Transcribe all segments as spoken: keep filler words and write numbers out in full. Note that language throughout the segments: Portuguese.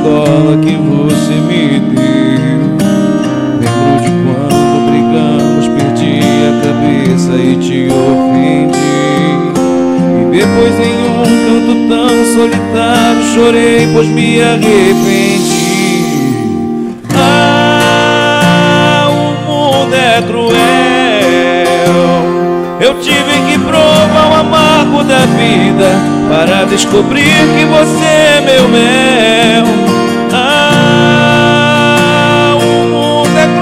escola que você me deu. Lembro de quando brigamos, perdi a cabeça e te ofendi. E depois em um canto tão solitário chorei, pois me arrependi. Ah, o mundo é cruel. Eu tive que provar o amargo da vida para descobrir que você é meu mel. Ah, o mundo é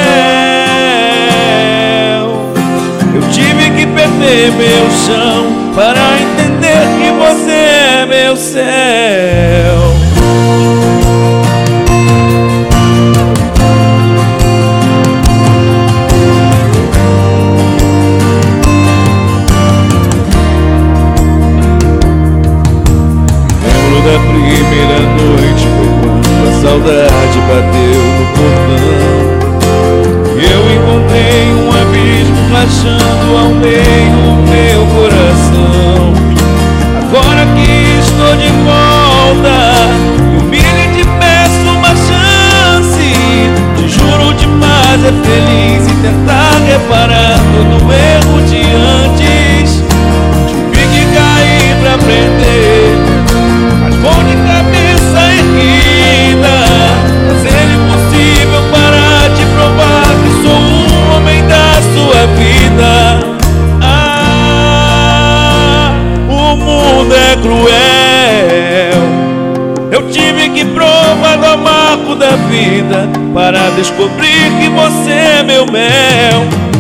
cruel. Eu tive que perder meu chão para entender que você é meu céu. Da primeira noite foi quando a saudade bateu no portão. Eu encontrei um abismo rachando ao meio o meu coração. Agora que estou de volta, humilho e te peço uma chance. Te juro de fazer feliz e tentar reparar todo o erro de antes. Tive que cair pra aprender. Vou de cabeça erguida, fazer impossível para te provar que sou um homem da sua vida. Ah, o mundo é cruel. Eu tive que provar do amargo da vida para descobrir que você é meu mel.